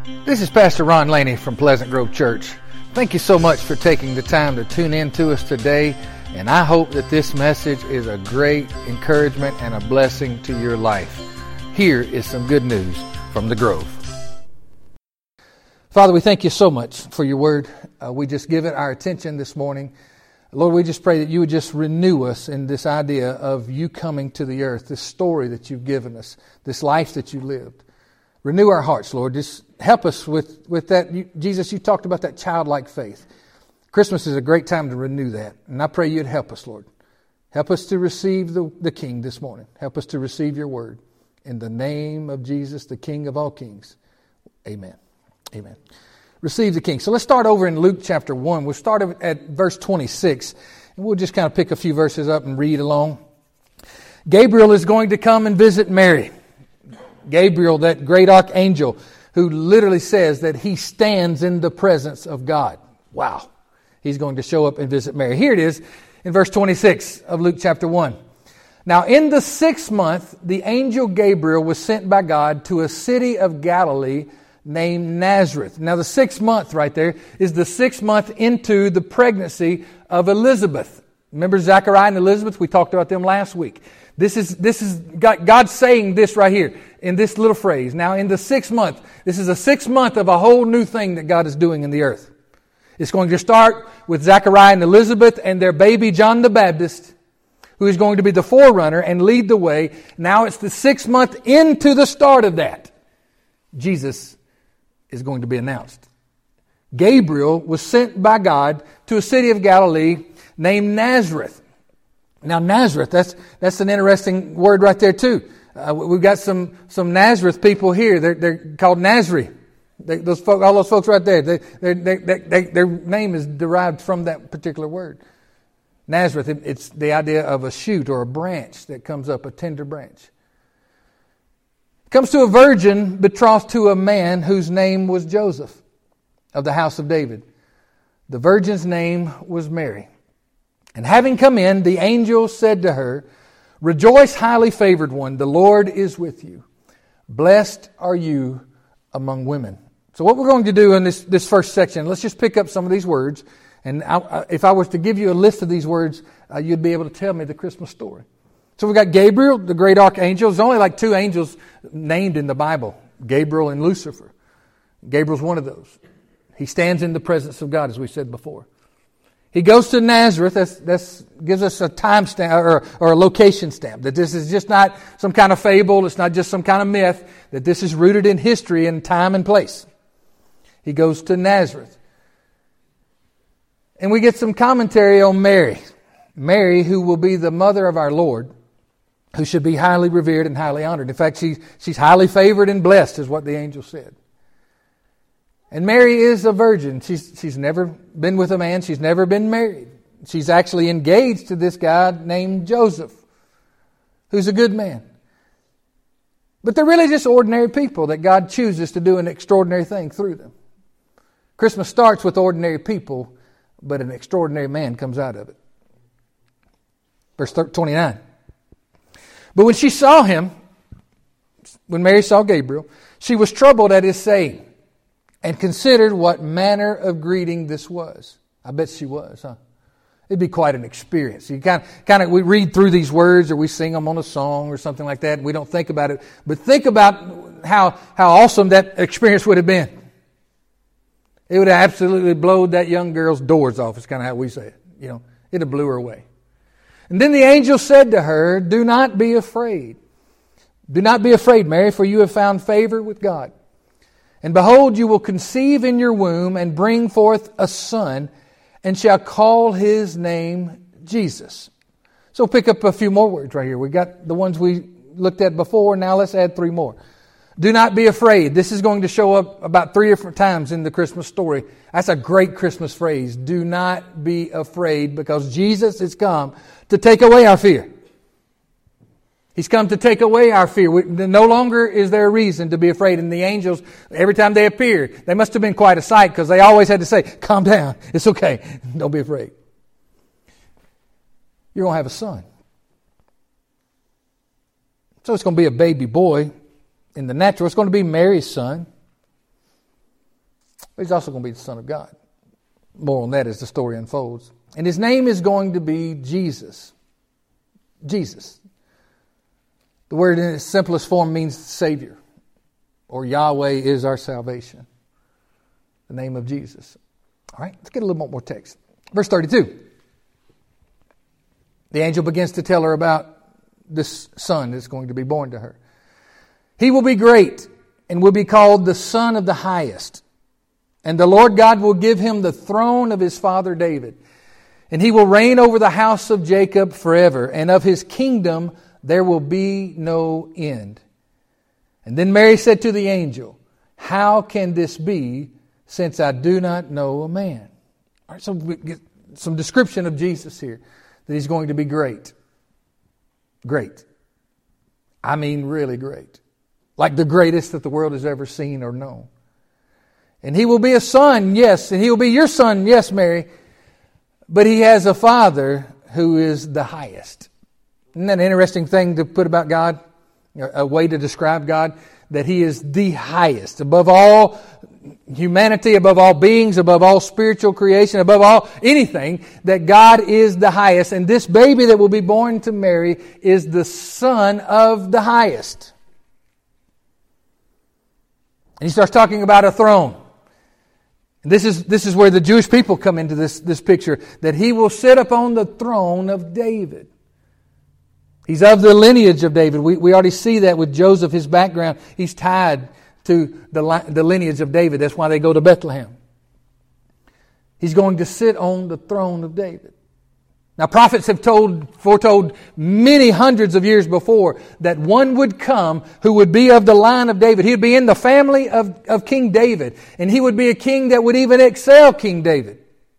This is Pastor Ron Laney from Pleasant Grove Church. Thank you so much for taking the time to tune in to us today, and I hope that this message is a great encouragement and a blessing to your life. Here is some good news from the Grove. Father, we thank you so much for your word. We just give it our attention this morning. Lord, we just pray that you would just renew us in this idea of you coming to the earth, this story that you've given us, this life that you lived. Renew our hearts, Lord. Just help us with that. Jesus, you talked about that childlike faith. Christmas is a great time to renew that. And I pray you'd help us, Lord. Help us to receive the King this morning. Help us to receive your word. In the name of Jesus, the King of all kings. Amen. Amen. Receive the King. So let's start over in Luke chapter 1. We'll start at verse 26. And we'll just kind of pick a few verses up and read along. Gabriel is going to come and visit Mary. Gabriel, that great archangel, who literally says that he stands in the presence of God. Wow. He's going to show up and visit Mary. Here it is in verse 26 of Luke chapter 1. Now in the 6th month, the angel Gabriel was sent by God to a city of Galilee named Nazareth. Now the 6th month right there is the 6th month into the pregnancy of Elizabeth. Remember Zachariah and Elizabeth? We talked about them last week. This is God saying this right here in this little phrase. Now in the 6th month, this is the 6th month of a whole new thing that God is doing in the earth. It's going to start with Zachariah and Elizabeth and their baby John the Baptist, who is going to be the forerunner and lead the way. Now it's the 6th month into the start of that. Jesus is going to be announced. Gabriel was sent by God to a city of Galilee named Nazareth. Now Nazareth, that's an interesting word right there too. We've got some Nazareth people here. They're called Nazri. All those folks right there. Their name is derived from that particular word. Nazareth. It's the idea of a shoot or a branch that comes up, a tender branch. It comes to a virgin betrothed to a man whose name was Joseph of the house of David. The virgin's name was Mary. And having come in, the angel said to her, "Rejoice, highly favored one, the Lord is with you. Blessed are you among women." So what we're going to do in this first section, let's just pick up some of these words. And if I was to give you a list of these words, you'd be able to tell me the Christmas story. So we've got Gabriel, the great archangel. There's only like 2 angels named in the Bible, Gabriel and Lucifer. Gabriel's one of those. He stands in the presence of God, as we said before. He goes to Nazareth. That gives us a time stamp or a location stamp. That this is just not some kind of fable. It's not just some kind of myth. That this is rooted in history and time and place. He goes to Nazareth. And we get some commentary on Mary. Mary, who will be the mother of our Lord, who should be highly revered and highly honored. In fact, she's highly favored and blessed, is what the angel said. And Mary is a virgin. She's never been with a man. She's never been married. She's actually engaged to this guy named Joseph, who's a good man. But they're really just ordinary people that God chooses to do an extraordinary thing through them. Christmas starts with ordinary people, but an extraordinary man comes out of it. Verse 29. But when she saw him, when Mary saw Gabriel, she was troubled at his saying, and considered what manner of greeting this was. I bet she was, huh? It'd be quite an experience. You kind of we read through these words or we sing them on a song or something like that, and we don't think about it. But think about how awesome that experience would have been. It would have absolutely blown that young girl's doors off. It's kind of how we say it. You know, it'd have blew her away. And then the angel said to her, "Do not be afraid. Do not be afraid, Mary, for you have found favor with God. And behold, you will conceive in your womb and bring forth a son, and shall call his name Jesus." So pick up a few more words right here. We got the ones we looked at before. Now let's add 3 more. Do not be afraid. This is going to show up about 3 different times in the Christmas story. That's a great Christmas phrase. Do not be afraid, because Jesus has come to take away our fear. He's come to take away our fear. No longer is there a reason to be afraid. And the angels, every time they appeared, they must have been quite a sight, because they always had to say, "Calm down. It's okay. Don't be afraid. You're going to have a son." So it's going to be a baby boy in the natural. It's going to be Mary's son. But he's also going to be the Son of God. More on that as the story unfolds. And his name is going to be Jesus. Jesus. The word in its simplest form means Savior. Or Yahweh is our salvation. The name of Jesus. All right, let's get a little more text. Verse 32. The angel begins to tell her about this son that's going to be born to her. He will be great and will be called the Son of the Highest. And the Lord God will give him the throne of his father David. And he will reign over the house of Jacob forever. And of his kingdom there will be no end. And then Mary said to the angel, how can this be, since I do not know a man? All right, so we get some description of Jesus here. That he's going to be great. Great. I mean really great. Like the greatest that the world has ever seen or known. And he will be a son, yes. And he will be your son, yes, Mary. But he has a father who is the highest. Isn't that an interesting thing to put about God? A way to describe God? That he is the highest. Above all humanity, above all beings, above all spiritual creation, above all anything, that God is the highest. And this baby that will be born to Mary is the Son of the Highest. And he starts talking about a throne. This is where the Jewish people come into this picture. That he will sit upon the throne of David. He's of the lineage of David. We already see that with Joseph, his background. He's tied to the lineage of David. That's why they go to Bethlehem. He's going to sit on the throne of David. Now prophets have foretold many hundreds of years before that one would come who would be of the line of David. He would be in the family of King David. And he would be a king that would even excel King David.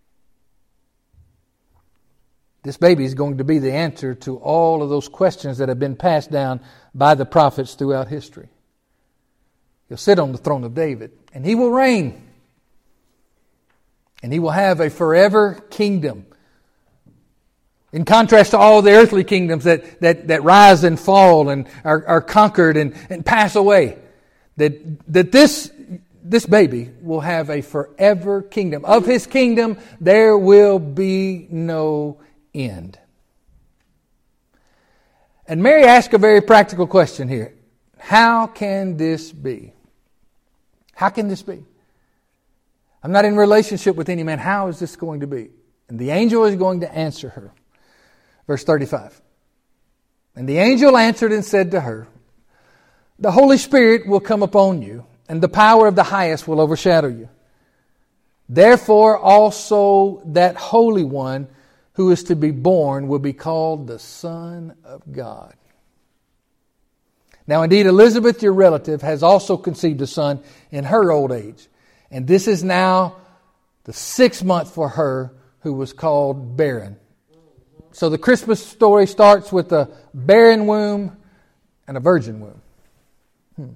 This baby is going to be the answer to all of those questions that have been passed down by the prophets throughout history. He'll sit on the throne of David, and he will reign. And he will have a forever kingdom. In contrast to all the earthly kingdoms that rise and fall and are conquered and pass away, that this baby will have a forever kingdom. Of his kingdom, there will be no end. And Mary asked a very practical question here. How can this be? How can this be? I'm not in relationship with any man. How is this going to be? And the angel is going to answer her. Verse 35. And the angel answered and said to her, the Holy Spirit will come upon you, and the power of the highest will overshadow you. Therefore also that Holy One who is to be born will be called the Son of God. Now indeed Elizabeth, your relative, has also conceived a son in her old age. And this is now the 6th month for her who was called barren. So the Christmas story starts with a barren womb and a virgin womb.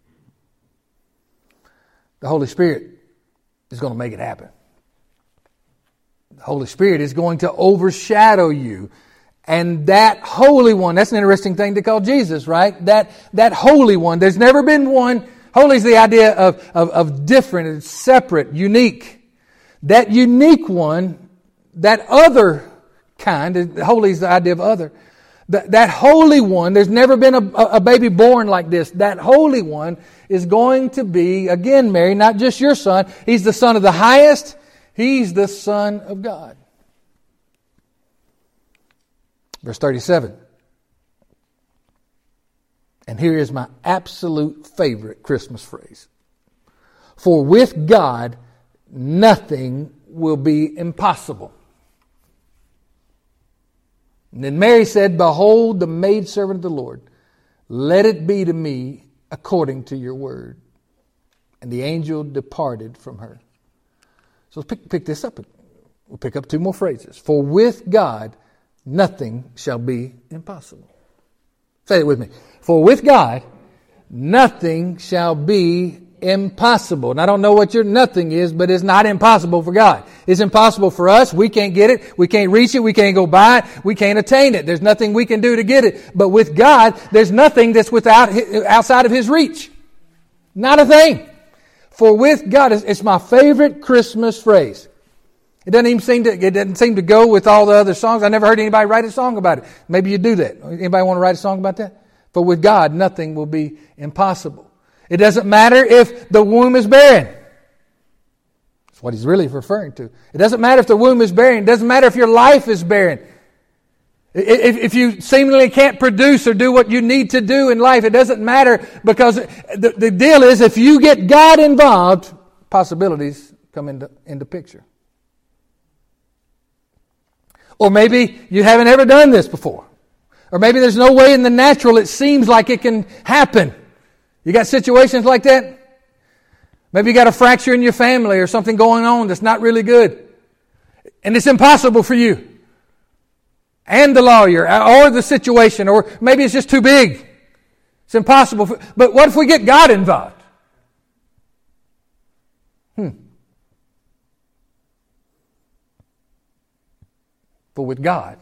The Holy Spirit is going to make it happen. The Holy Spirit is going to overshadow you. And that Holy One, that's an interesting thing to call Jesus, right? That Holy One, there's never been one. Holy is the idea of different, it's separate, unique. That unique one, that other kind, holy is the idea of other. That Holy One, there's never been a baby born like this. That Holy One is going to be, again, Mary, not just your son. He's the Son of the Highest. He's the Son of God. Verse 37. And here is my absolute favorite Christmas phrase. For with God, nothing will be impossible. And then Mary said, behold, the maidservant of the Lord. Let it be to me according to your word. And the angel departed from her. So let's pick this up. We'll pick up 2 more phrases. For with God, nothing shall be impossible. Say it with me. For with God, nothing shall be impossible. And I don't know what your nothing is, but it's not impossible for God. It's impossible for us. We can't get it. We can't reach it. We can't go by it. We can't attain it. There's nothing we can do to get it. But with God, there's nothing that's outside of His reach. Not a thing. For with God, it's my favorite Christmas phrase. It doesn't seem to go with all the other songs. I never heard anybody write a song about it. Maybe you do that. Anybody want to write a song about that? For with God, nothing will be impossible. It doesn't matter if the womb is barren. That's what he's really referring to. It doesn't matter if the womb is barren. It doesn't matter if your life is barren. If you seemingly can't produce or do what you need to do in life, it doesn't matter, because the deal is, if you get God involved, possibilities come into picture. Or maybe you haven't ever done this before. Or maybe there's no way in the natural it seems like it can happen. You got situations like that? Maybe you got a fracture in your family or something going on that's not really good. And it's impossible for you and the lawyer or the situation, or maybe it's just too big. It's impossible. But what if we get God involved? For with God,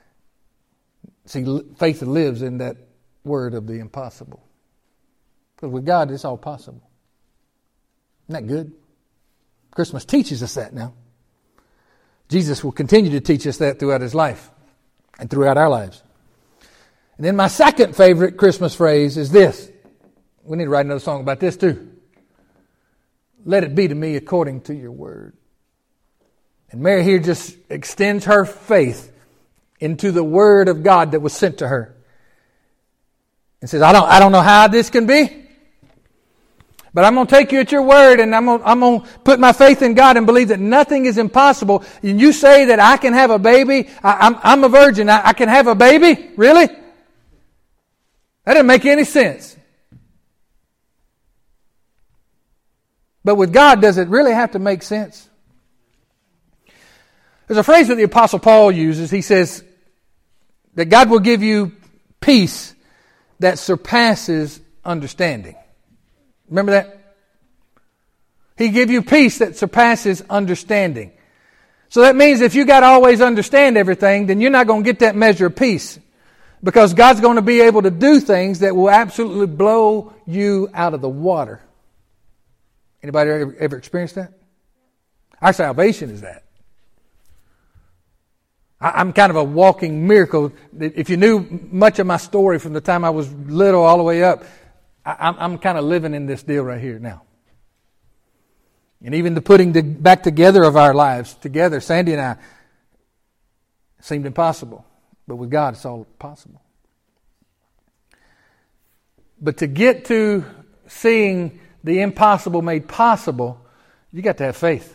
see, faith lives in that word of the impossible. Because with God, it's all possible. Isn't that good? Christmas teaches us that now. Jesus will continue to teach us that throughout His life and throughout our lives. And then my second favorite Christmas phrase is this. We need to write another song about this too. Let it be to me according to your word. And Mary here just extends her faith into the word of God that was sent to her. And says, I don't know how this can be, but I'm going to take you at your word, and I'm going to put my faith in God and believe that nothing is impossible. And you say that I can have a baby. I'm a virgin. I can have a baby? Really? That doesn't make any sense. But with God, does it really have to make sense? There's a phrase that the Apostle Paul uses. He says that God will give you peace that surpasses understanding. Remember that? He give you peace that surpasses understanding. So that means if you got to always understand everything, then you're not going to get that measure of peace. Because God's going to be able to do things that will absolutely blow you out of the water. Anybody ever experienced that? Our salvation is that. I'm kind of a walking miracle. If you knew much of my story from the time I was little all the way up, I'm kind of living in this deal right here now. And even the putting back together of our lives together, Sandy and I, seemed impossible. But with God, it's all possible. But to get to seeing the impossible made possible, you got to have faith.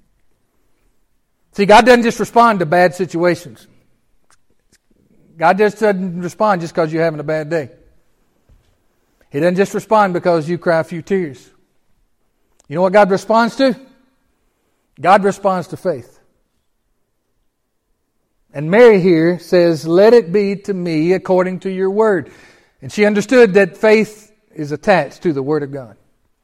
See, God doesn't just respond to bad situations. God just doesn't respond just because you're having a bad day. He doesn't just respond because you cry a few tears. You know what God responds to? God responds to faith. And Mary here says, let it be to me according to your word. And she understood that faith is attached to the word of God.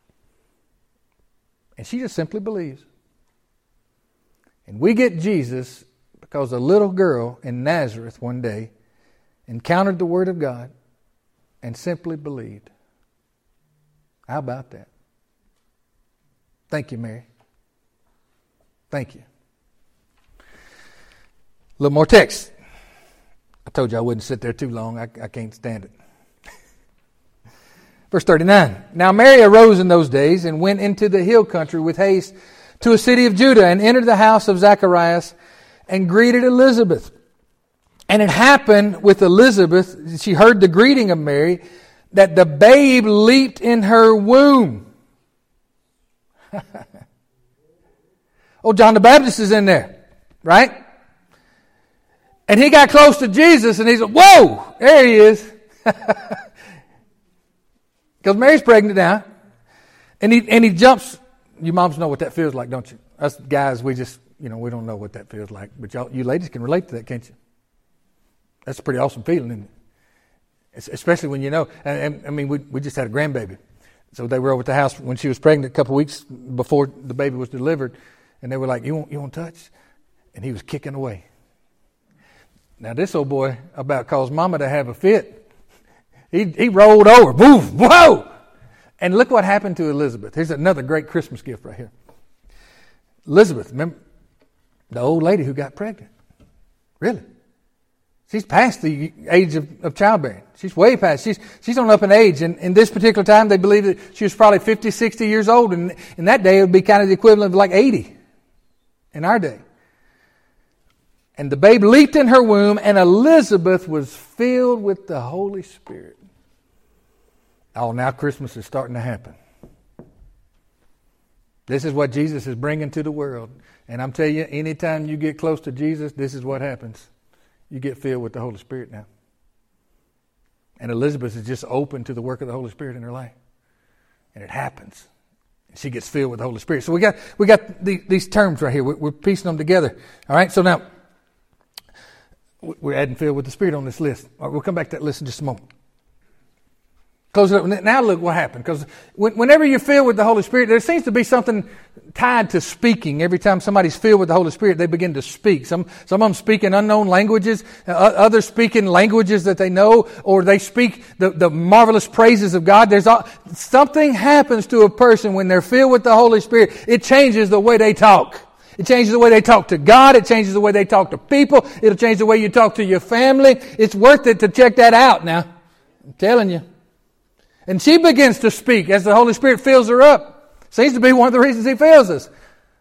And she just simply believes. And we get Jesus because a little girl in Nazareth one day encountered the Word of God and simply believed. How about that? Thank you, Mary. Thank you. A little more text. I told you I wouldn't sit there too long. I can't stand it. Verse 39. Now Mary arose in those days and went into the hill country with haste to a city of Judah, and entered the house of Zacharias and greeted Elizabeth. And it happened with Elizabeth, she heard the greeting of Mary, that the babe leaped in her womb. Oh, John the Baptist is in there, right? And he got close to Jesus and he said, whoa, there he is. Because Mary's pregnant now. And he jumps. You moms know what that feels like, don't you? Us guys, we just, we don't know what that feels like. But you ladies can relate to that, can't you? That's a pretty awesome feeling, isn't it? Especially when you know. And I mean, we just had a grandbaby. So they were over at the house when she was pregnant a couple of weeks before the baby was delivered. And they were like, you want to touch? And he was kicking away. Now this old boy about caused mama to have a fit. He rolled over. Boom! Whoa! And look what happened to Elizabeth. Here's another great Christmas gift right here. Elizabeth, remember the old lady who got pregnant? Really? She's past the age of childbearing. She's way past. She's on up in age. And in this particular time, they believe that she was probably 50, 60 years old. And in that day, it would be kind of the equivalent of like 80 in our day. And the babe leaped in her womb, and Elizabeth was filled with the Holy Spirit. Oh, now Christmas is starting to happen. This is what Jesus is bringing to the world. And I'm telling you, anytime you get close to Jesus, this is what happens. You get filled with the Holy Spirit now. And Elizabeth is just open to the work of the Holy Spirit in her life. And it happens. And she gets filled with the Holy Spirit. So we got these terms right here. We're piecing them together. All right, so now we're adding filled with the Spirit on this list. All right, we'll come back to that list in just a moment. Close it up. Now look what happened. Because whenever you're filled with the Holy Spirit, there seems to be something tied to speaking. Every time somebody's filled with the Holy Spirit, they begin to speak. Some of them speak in unknown languages. Others speak in languages that they know. Or they speak the marvelous praises of God. Something happens to a person when they're filled with the Holy Spirit. It changes the way they talk. It changes the way they talk to God. It changes the way they talk to people. It'll change the way you talk to your family. It's worth it to check that out now. I'm telling you. And she begins to speak as the Holy Spirit fills her up. Seems to be one of the reasons He fills us.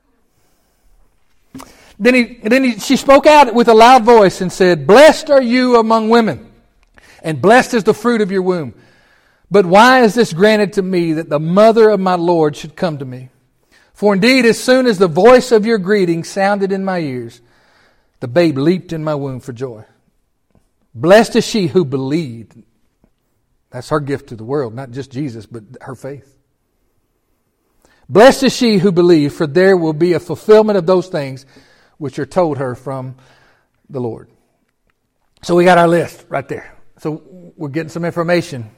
Then she spoke out with a loud voice and said, "Blessed are you among women, and blessed is the fruit of your womb. But why is this granted to me, that the mother of my Lord should come to me? For indeed, as soon as the voice of your greeting sounded in my ears, the babe leaped in my womb for joy. Blessed is she who believed." That's her gift to the world, not just Jesus, but her faith. "Blessed is she who believed, for there will be a fulfillment of those things which are told her from the Lord." So we got our list right there. So we're getting some information.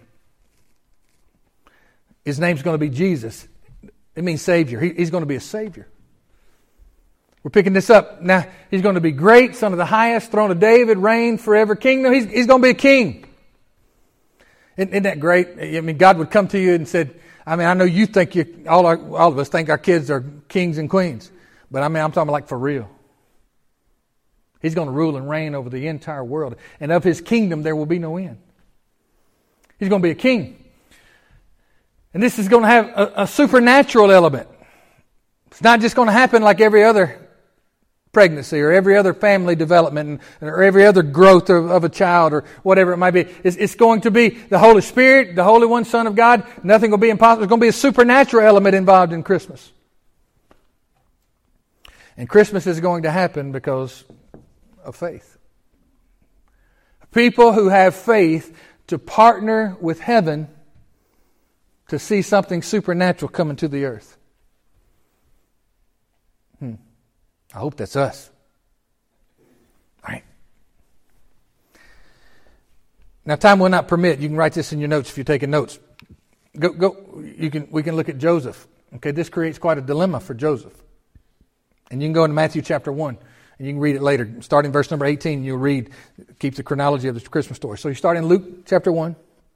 His name's going to be Jesus. It means Savior. He's going to be a Savior. We're picking this up. Now, He's going to be great, Son of the highest, throne of David, reign forever, kingdom. He's going to be a king. Isn't that great? I mean, God would come to you and said, I know you think all of us think our kids are kings and queens. But I'm talking like for real. He's going to rule and reign over the entire world. And of His kingdom, there will be no end. He's going to be a king. And this is going to have a supernatural element. It's not just going to happen like every other pregnancy or every other family development or every other growth of a child or whatever it might be. It's going to be the Holy Spirit, the Holy One, Son of God. Nothing will be impossible. There's going to be a supernatural element involved in Christmas. And Christmas is going to happen because of faith. People who have faith to partner with heaven to see something supernatural coming to the earth. I hope that's us. All right. Now, time will not permit. You can write this in your notes if you're taking notes. Go. We can look at Joseph. Okay, this creates quite a dilemma for Joseph. And you can go into Matthew chapter 1, and you can read it later. Starting verse number 18, you'll read, keep the chronology of the Christmas story. So you start in Luke chapter 1.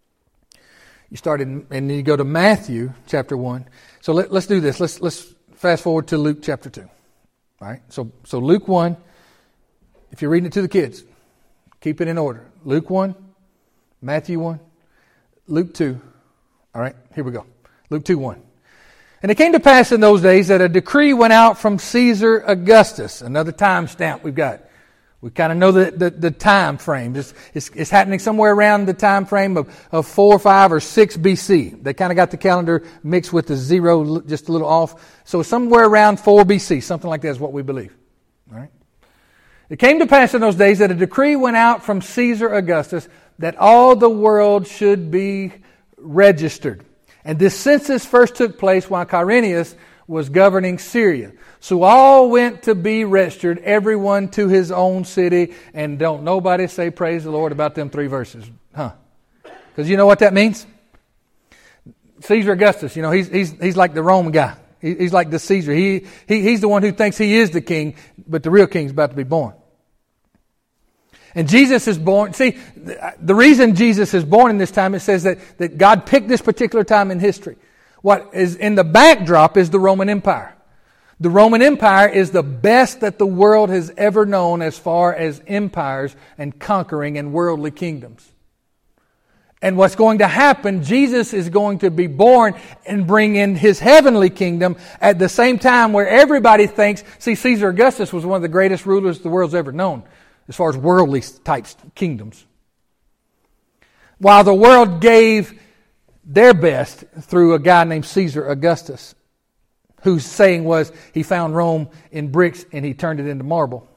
And then you go to Matthew chapter 1. So let's do this. Let's fast forward to Luke chapter 2. All right, so Luke 1, if you're reading it to the kids, keep it in order. Luke 1, Matthew 1, Luke 2. All right, here we go. Luke 2:1. "And it came to pass in those days that a decree went out from Caesar Augustus." Another time stamp we've got. We kind of know the time frame. It's happening somewhere around the time frame of 4, 5, or 6 BC. They kind of got the calendar mixed with the zero just a little off. So somewhere around 4 BC, something like that is what we believe. All right. "It came to pass in those days that a decree went out from Caesar Augustus that all the world should be registered. And this census first took place while Quirinius was governing Syria. So all went to be registered, everyone to his own city. And don't nobody say praise the Lord about them 3 verses. Because you know what that means? Caesar Augustus, he's like the Rome guy. He's like the Caesar. He's the one who thinks he is the king, but the real king's about to be born. And Jesus is born. See, the reason Jesus is born in this time, it says that God picked this particular time in history. What is in the backdrop is the Roman Empire. The Roman Empire is the best that the world has ever known as far as empires and conquering and worldly kingdoms. And what's going to happen, Jesus is going to be born and bring in His heavenly kingdom at the same time where everybody thinks, see, Caesar Augustus was one of the greatest rulers the world's ever known as far as worldly types kingdoms. While the world gave their best through a guy named Caesar Augustus, whose saying was he found Rome in bricks and he turned it into marble.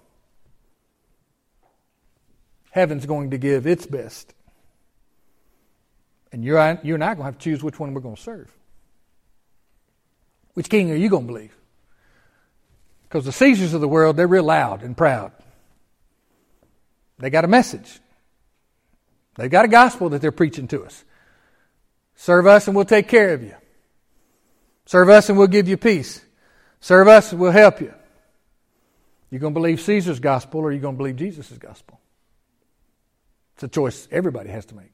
Heaven's going to give its best. And you and I are going to have to choose which one we're going to serve. Which king are you going to believe? Because the Caesars of the world, they're real loud and proud. They got a message. They've got a gospel that they're preaching to us. Serve us and we'll take care of you. Serve us and we'll give you peace. Serve us and we'll help you. You going to believe Caesar's gospel or are you going to believe Jesus' gospel? It's a choice everybody has to make.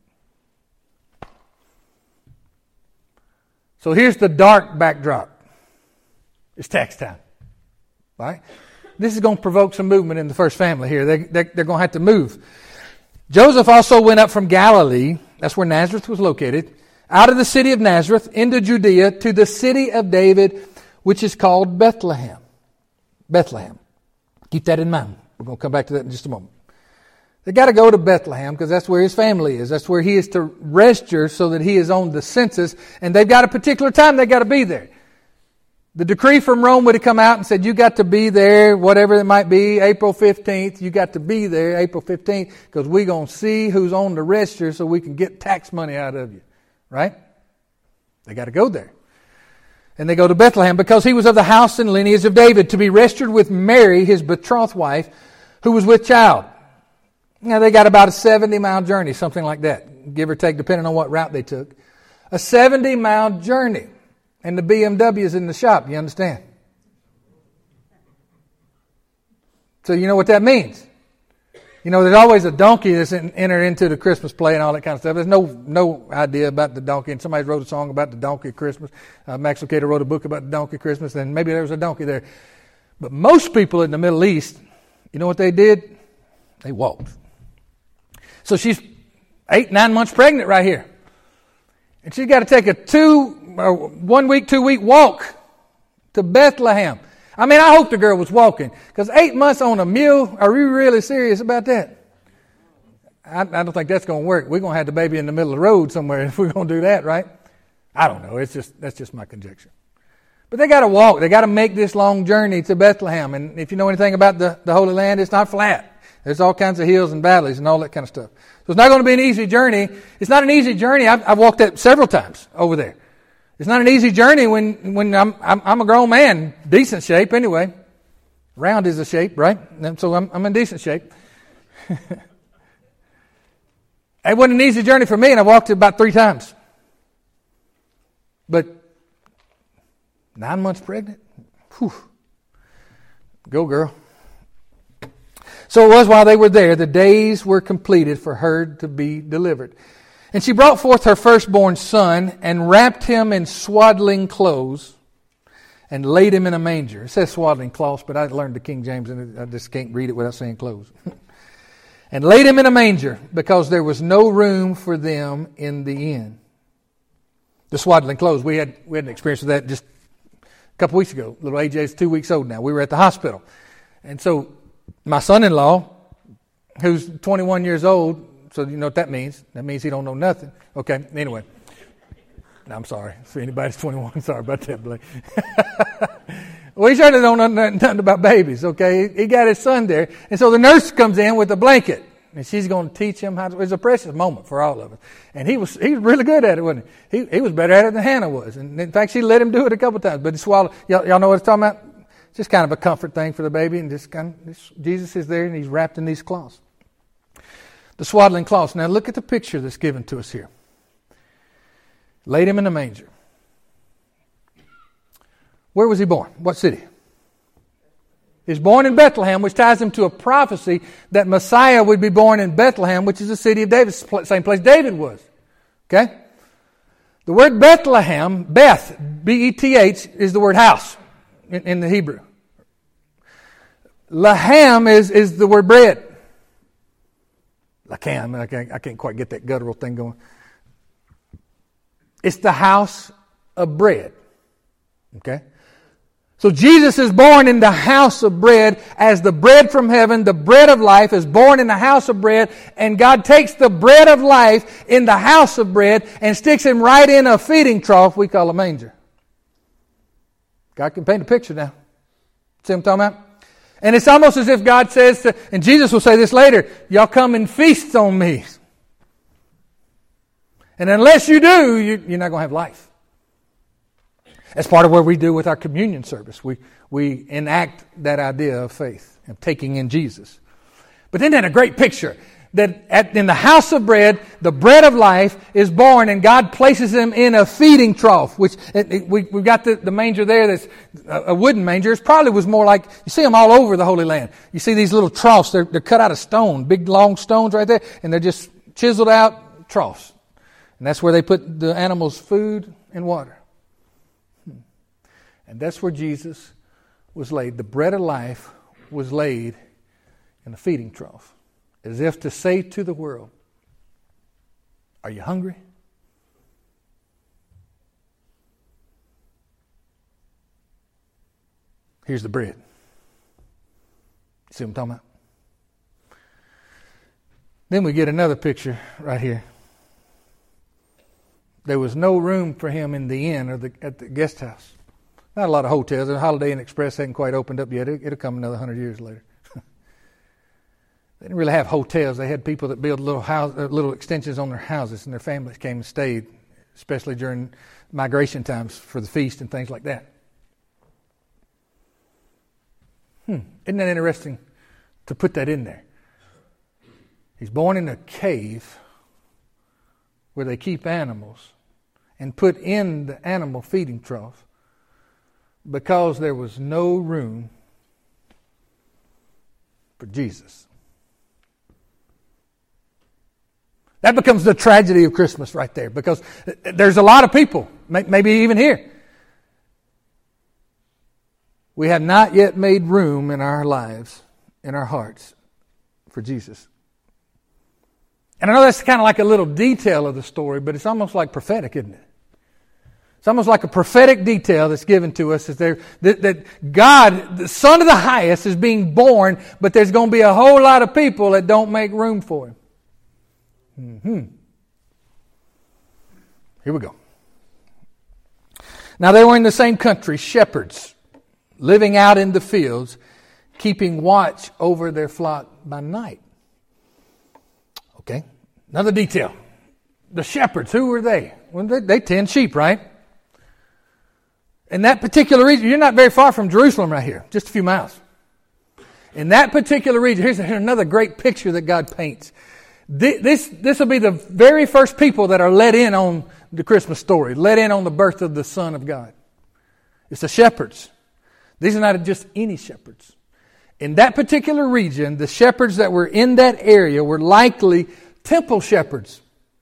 So here's the dark backdrop. It's tax time. Right? This is going to provoke some movement in the first family here. They're going to have to move. Joseph also went up from Galilee, that's where Nazareth was located, out of the city of Nazareth into Judea to the city of David, which is called Bethlehem. Bethlehem. Keep that in mind. We're going to come back to that in just a moment. They got to go to Bethlehem because that's where his family is. That's where he is to register so that he is on the census. And they've got a particular time they've got to be there. The decree from Rome would have come out and said, you got to be there, whatever it might be, April 15th. You got to be there April 15th because we're going to see who's on the register so we can get tax money out of you. Right? They got to go there. And they go to Bethlehem because he was of the house and lineage of David to be registered with Mary, his betrothed wife, who was with child. Now they got about a 70-mile journey, something like that, give or take, depending on what route they took. A 70-mile journey. And the BMW is in the shop, you understand? So you know what that means. You know, there's always a donkey that's entered into the Christmas play and all that kind of stuff. There's no idea about the donkey. And somebody wrote a song about the donkey of Christmas. Max Lucado wrote a book about the donkey of Christmas, and maybe there was a donkey there. But most people in the Middle East, you know what they did? They walked. So she's 8-9 months pregnant right here. And she's got to take a 1 week, 2 week walk to Bethlehem. I mean, I hope the girl was walking. Because 8 months on a mule, are we really serious about that? I don't think that's going to work. We're going to have the baby in the middle of the road somewhere if we're going to do that, right? I don't know. That's just my conjecture. But they got to walk. They got to make this long journey to Bethlehem. And if you know anything about the Holy Land, it's not flat. There's all kinds of hills and valleys and all that kind of stuff. So it's not going to be an easy journey. It's not an easy journey. I've walked that several times over there. It's not an easy journey when I'm a grown man, decent shape anyway. Round is a shape, right? And so I'm in decent shape. It wasn't an easy journey for me, and I walked it about 3 times. But 9 months pregnant? Whew. Go, girl. So it was while they were there, the days were completed for her to be delivered. And she brought forth her firstborn son and wrapped him in swaddling clothes and laid him in a manger. It says swaddling cloths, but I learned the King James and I just can't read it without saying clothes. And laid him in a manger because there was no room for them in the inn. The swaddling clothes, we had an experience with that just a couple weeks ago. Little AJ is 2 weeks old now. We were at the hospital. And so my son-in-law, who's 21 years old, so you know what that means. That means he don't know nothing. Okay, anyway. No, I'm sorry. For anybody's 21, sorry about that, Blake. Well, he certainly don't know nothing about babies, okay? He got his son there. And so the nurse comes in with a blanket. And she's going to teach him how to... It was a precious moment for all of us. And he was really good at it, wasn't he? He was better at it than Hannah was. And in fact, she let him do it a couple times. But he swallowed... Y'all know what I'm talking about? Just kind of a comfort thing for the baby. And Jesus is there and he's wrapped in these cloths. The swaddling cloths. Now look at the picture that's given to us here. Laid him in a manger. Where was he born? What city? He was born in Bethlehem, which ties him to a prophecy that Messiah would be born in Bethlehem, which is the city of David, same place David was. Okay? The word Bethlehem, Beth, B-E-T-H, is the word house in the Hebrew. Laham is the word bread. Laham, I can't quite get that guttural thing going. It's the house of bread. Okay? So Jesus is born in the house of bread as the bread from heaven. The bread of life is born in the house of bread. And God takes the bread of life in the house of bread and sticks him right in a feeding trough we call a manger. God can paint a picture now. See what I'm talking about? And it's almost as if God says, and Jesus will say this later, y'all come and feast on me. And unless you do, you're not going to have life. That's part of what we do with our communion service. We enact that idea of faith, of taking in Jesus. But isn't that a great picture? That in the house of bread, the bread of life is born, and God places him in a feeding trough. Which we've got the manger there that's a wooden manger. It probably was more like, you see them all over the Holy Land. You see these little troughs, they're cut out of stone, big long stones right there, and they're just chiseled out troughs. And that's where they put the animals' food and water. And that's where Jesus was laid. The bread of life was laid in a feeding trough, as if to say to the world, are you hungry? Here's the bread. See what I'm talking about? Then we get another picture right here. There was no room for him in the inn or at the guest house. Not a lot of hotels. The Holiday Inn Express hadn't quite opened up yet. It'll come another 100 years later. They didn't really have hotels. They had people that built little extensions on their houses, and their families came and stayed, especially during migration times for the feast and things like that. Isn't that interesting to put that in there? He's born in a cave where they keep animals and put in the animal feeding trough because there was no room for Jesus. That becomes the tragedy of Christmas right there, because there's a lot of people, maybe even here. We have not yet made room in our lives, in our hearts, for Jesus. And I know that's kind of like a little detail of the story, but it's almost like prophetic, isn't it? It's almost like a prophetic detail that's given to us that God, the Son of the Highest, is being born, but there's going to be a whole lot of people that don't make room for him. Here we go. Now they were in the same country, shepherds, living out in the fields, keeping watch over their flock by night. Okay, another detail. The shepherds, who were they? Well, they tend sheep, right? In that particular region, you're not very far from Jerusalem right here, just a few miles. In that particular region, here's another great picture that God paints. This will be the very first people that are let in on the Christmas story, let in on the birth of the Son of God. It's the shepherds. These are not just any shepherds. In that particular region, the shepherds that were in that area were likely temple shepherds.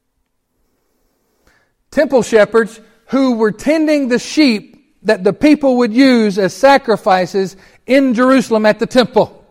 Temple shepherds who were tending the sheep that the people would use as sacrifices in Jerusalem at the temple.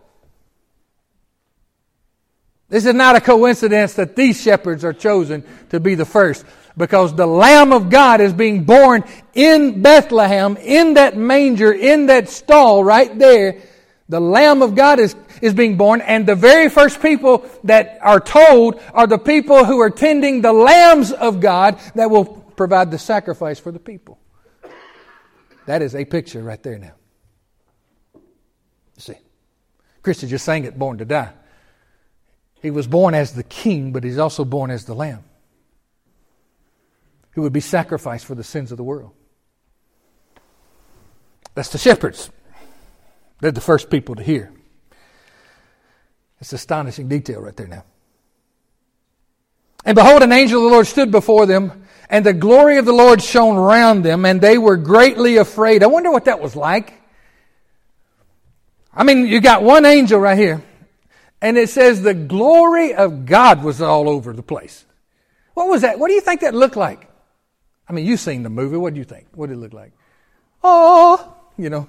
This is not a coincidence that these shepherds are chosen to be the first, because the Lamb of God is being born in Bethlehem, in that manger, in that stall right there. The Lamb of God is being born, and the very first people that are told are the people who are tending the lambs of God that will provide the sacrifice for the people. That is a picture right there now. You see, Christy just sang it, born to die. He was born as the king, but he's also born as the lamb who would be sacrificed for the sins of the world. That's the shepherds. They're the first people to hear. It's an astonishing detail right there now. And behold, an angel of the Lord stood before them, and the glory of the Lord shone around them, and they were greatly afraid. I wonder what that was like. I mean, you got one angel right here, and it says the glory of God was all over the place. What was that? What do you think that looked like? I mean, you've seen the movie. What do you think? What did it look like? Oh, you know.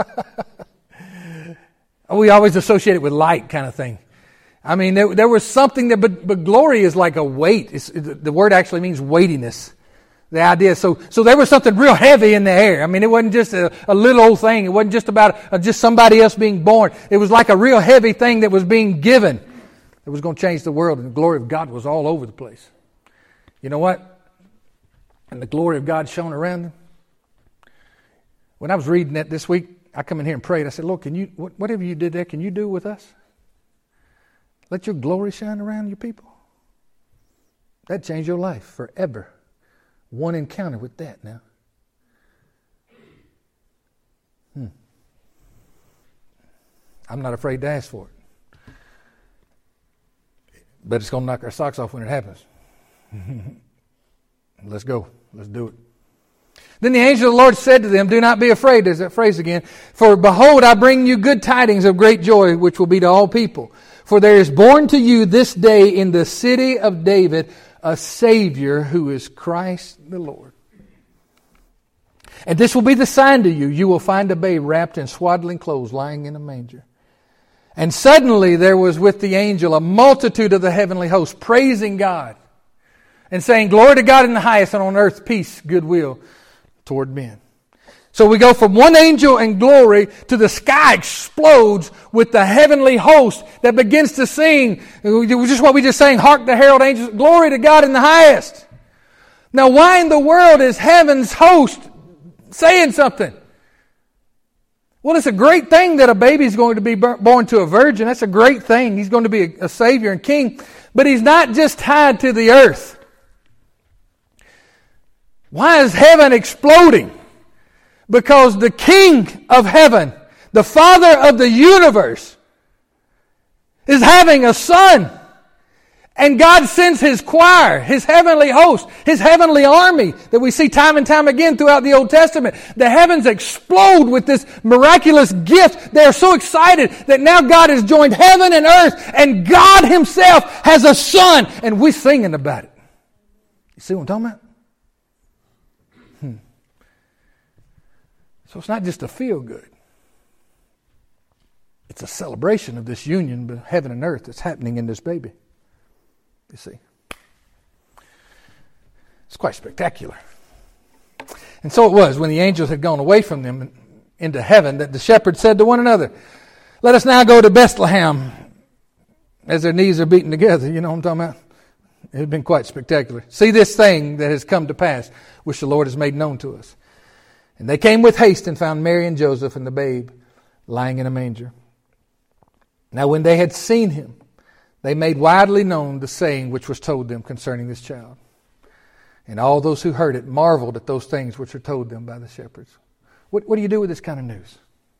We always associate it with light kind of thing. I mean, there was something that, but glory is like a weight. The word actually means weightiness. The idea. So there was something real heavy in the air. I mean, it wasn't just a little old thing. It wasn't just about just somebody else being born. It was like a real heavy thing that was being given. It was going to change the world, and the glory of God was all over the place. You know what? And the glory of God shone around them. When I was reading that this week, I come in here and prayed. I said, Lord, can you, whatever you did there, can you do with us? Let your glory shine around your people. That changed your life forever. One encounter with that now. I'm not afraid to ask for it. But it's going to knock our socks off when it happens. Let's go. Let's do it. Then the angel of the Lord said to them, do not be afraid. There's that phrase again. For behold, I bring you good tidings of great joy, which will be to all people. For there is born to you this day in the city of David a Savior who is Christ the Lord. And this will be the sign to you. You will find a babe wrapped in swaddling clothes lying in a manger. And suddenly there was with the angel a multitude of the heavenly host praising God and saying, glory to God in the highest, and on earth peace, goodwill toward men. So we go from one angel and glory to the sky explodes with the heavenly host that begins to sing. Just what we just sang, hark the herald angels, glory to God in the highest. Now why in the world is heaven's host saying something? Well, it's a great thing that a baby is going to be born to a virgin. That's a great thing. He's going to be a Savior and King. But He's not just tied to the earth. Why is heaven exploding? Because the King of heaven, the Father of the universe, is having a son. And God sends His choir, His heavenly host, His heavenly army that we see time and time again throughout the Old Testament. The heavens explode with this miraculous gift. They are so excited that now God has joined heaven and earth, and God Himself has a son, and we're singing about it. You see what I'm talking about? So it's not just a feel good. It's a celebration of this union of heaven and earth that's happening in this baby. You see. It's quite spectacular. And so it was when the angels had gone away from them into heaven that the shepherds said to one another, let us now go to Bethlehem, as their knees are beating together. You know what I'm talking about? It had been quite spectacular. See this thing that has come to pass, which the Lord has made known to us. And they came with haste and found Mary and Joseph and the babe lying in a manger. Now when they had seen Him, they made widely known the saying which was told them concerning this child. And all those who heard it marveled at those things which were told them by the shepherds. What do you do with this kind of news?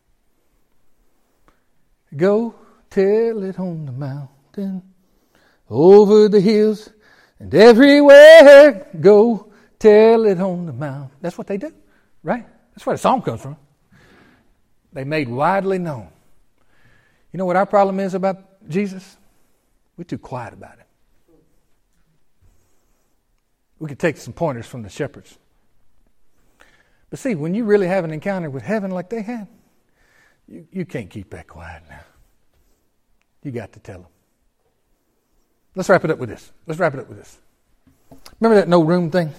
Go tell it on the mountain, over the hills, and everywhere. Go tell it on the mountain. That's what they do, right? That's where the song comes from. They made widely known. You know what our problem is about Jesus? We're too quiet about it. We could take some pointers from the shepherds. But see, when you really have an encounter with heaven like they had, you can't keep that quiet now. You got to tell them. Let's wrap it up with this. Remember that no room thing?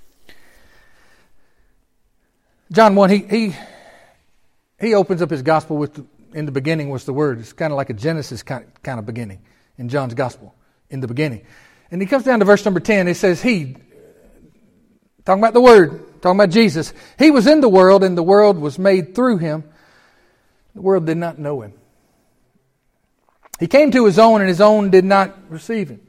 John 1, he opens up his gospel with, in the beginning was the Word. It's kind of like a Genesis kind of beginning in John's gospel, in the beginning. And he comes down to verse number 10. It says, He, talking about the Word, talking about Jesus, He was in the world, and the world was made through Him. The world did not know Him. He came to His own, and His own did not receive Him.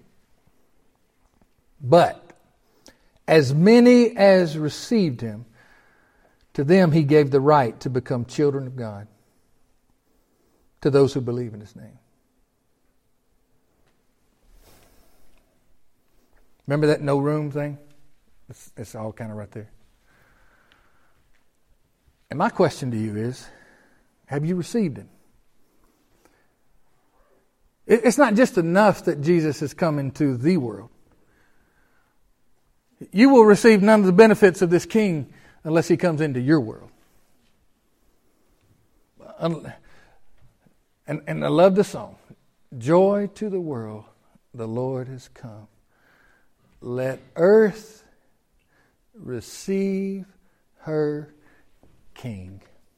But as many as received Him, to them He gave the right to become children of God, to those who believe in His name. Remember that no room thing? It's all kind of right there. And my question to you is, have you received Him? It's not just enough that Jesus has come into the world. You will receive none of the benefits of this king unless he comes into your world. And I love the song. Joy to the world, the Lord has come. Let earth receive her king.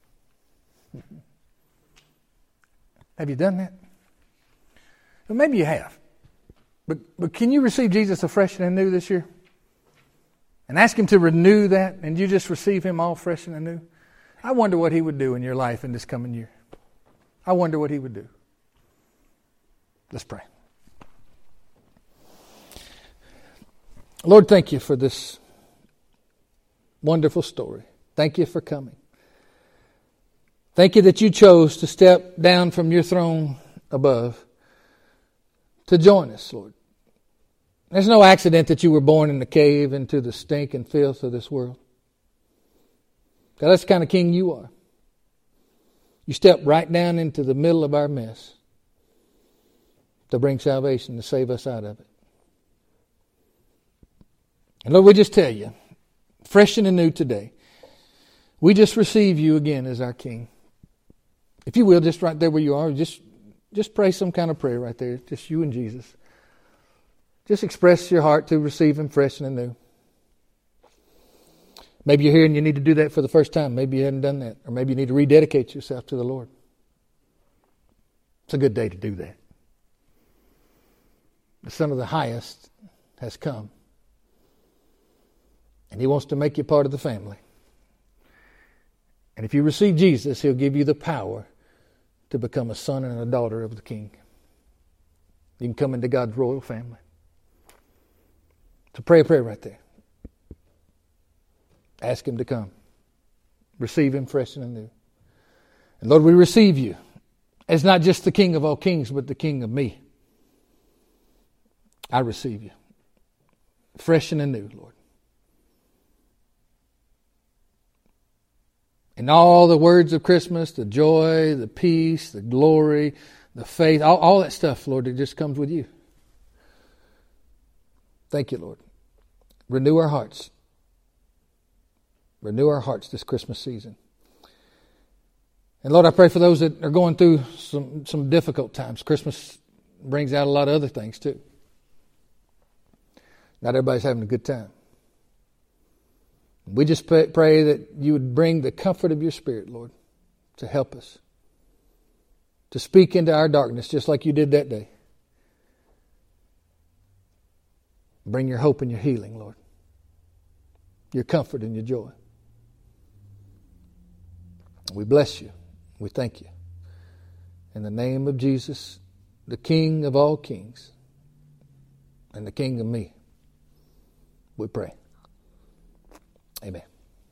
Have you done that? Well, maybe you have. But can you receive Jesus afresh and anew this year? And ask him to renew that, and you just receive him all fresh and anew? I wonder what he would do in your life in this coming year. I wonder what he would do. Let's pray. Lord, thank you for this wonderful story. Thank you for coming. Thank you that you chose to step down from your throne above to join us, Lord. There's no accident that you were born in the cave into the stink and filth of this world. God, that's the kind of king you are. You stepped right down into the middle of our mess to bring salvation, to save us out of it. And Lord, we just tell you, fresh and anew today, we just receive you again as our king. If you will, just right there where you are, just pray some kind of prayer right there. Just you and Jesus. Just express your heart to receive him fresh and anew. Maybe you're here and you need to do that for the first time. Maybe you hadn't done that. Or maybe you need to rededicate yourself to the Lord. It's a good day to do that. The Son of the Highest has come. And he wants to make you part of the family. And if you receive Jesus, he'll give you the power to become a son and a daughter of the King. You can come into God's royal family. So pray a prayer right there. Ask him to come. Receive him fresh and anew. And Lord, we receive you as not just the King of all kings, but the King of me. I receive you. Fresh and anew, Lord. And all the words of Christmas, the joy, the peace, the glory, the faith, all that stuff, Lord, it just comes with you. Thank you, Lord. Renew our hearts. Renew our hearts this Christmas season. And Lord, I pray for those that are going through some difficult times. Christmas brings out a lot of other things too. Not everybody's having a good time. We just pray that you would bring the comfort of your Spirit, Lord, to help us. To speak into our darkness just like you did that day. Bring your hope and your healing, Lord. Your comfort and your joy. We bless you. We thank you. In the name of Jesus, the King of all kings and the King of me, we pray. Amen.